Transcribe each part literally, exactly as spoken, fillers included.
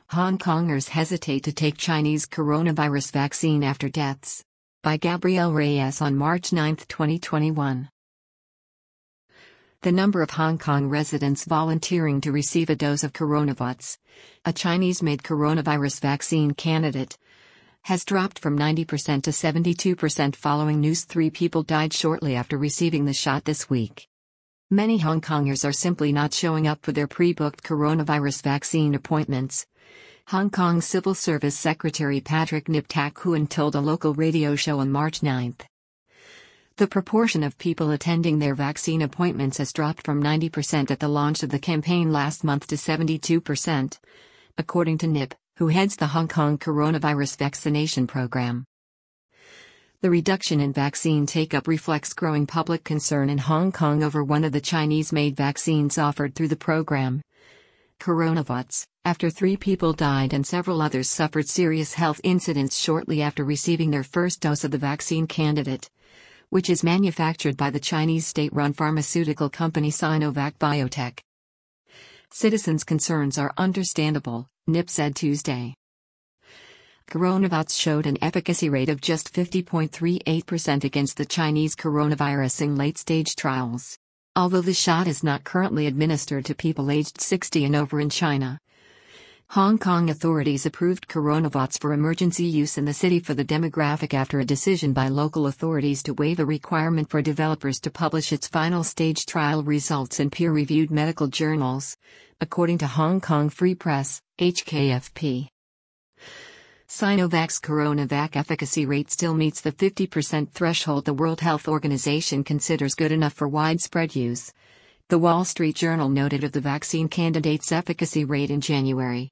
Hong Kongers hesitate to take Chinese coronavirus vaccine after deaths. By Gabrielle Reyes on March ninth, twenty twenty-one. The number of Hong Kong residents volunteering to receive a dose of Coronavax, a Chinese-made coronavirus vaccine candidate, has dropped from ninety percent to seventy-two percent following news three people died shortly after receiving the shot this week. Many Hong Kongers are simply not showing up for their pre-booked coronavirus vaccine appointments. Hong Kong Civil Service Secretary Patrick Nip Tak Huon told a local radio show on March ninth. The proportion of people attending their vaccine appointments has dropped from ninety percent at the launch of the campaign last month to seventy-two percent, according to Nip, who heads the Hong Kong coronavirus vaccination program. The reduction in vaccine take-up reflects growing public concern in Hong Kong over one of the Chinese-made vaccines offered through the program, Coronavax, after three people died and several others suffered serious health incidents shortly after receiving their first dose of the vaccine candidate, which is manufactured by the Chinese state-run pharmaceutical company Sinovac Biotech. Citizens' concerns are understandable, Nip said Tuesday. Coronavax showed an efficacy rate of just fifty point three eight percent against the Chinese coronavirus in late-stage trials. Although the shot is not currently administered to people aged sixty and over in China. Hong Kong authorities approved Coronavax for emergency use in the city for the demographic after a decision by local authorities to waive a requirement for developers to publish its final stage trial results in peer-reviewed medical journals, according to Hong Kong Free Press, H K F P. Sinovac's Coronavac efficacy rate still meets the fifty percent threshold the World Health Organization considers good enough for widespread use, The Wall Street Journal noted of the vaccine candidate's efficacy rate in January.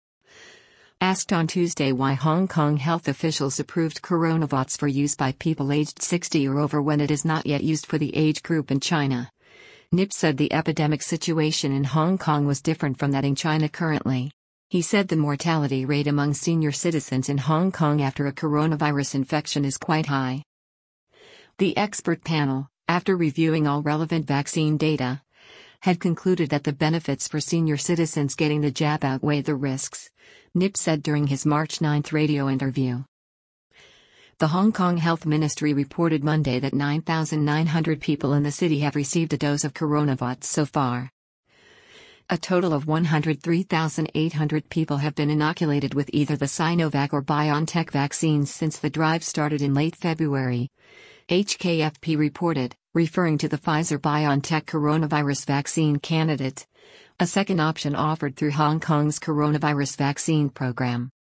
Asked on Tuesday why Hong Kong health officials approved Coronavax for use by people aged sixty or over when it is not yet used for the age group in China, Nip said the epidemic situation in Hong Kong was different from that in China currently. He said the mortality rate among senior citizens in Hong Kong after a coronavirus infection is quite high. The expert panel, after reviewing all relevant vaccine data, had concluded that the benefits for senior citizens getting the jab outweigh the risks, Nip said during his March ninth radio interview. The Hong Kong Health Ministry reported Monday that nine thousand nine hundred people in the city have received a dose of Coronavax so far. A total of one hundred three thousand eight hundred people have been inoculated with either the Sinovac or BioNTech vaccines since the drive started in late February, H K F P reported, referring to the Pfizer-BioNTech coronavirus vaccine candidate, a second option offered through Hong Kong's coronavirus vaccine program.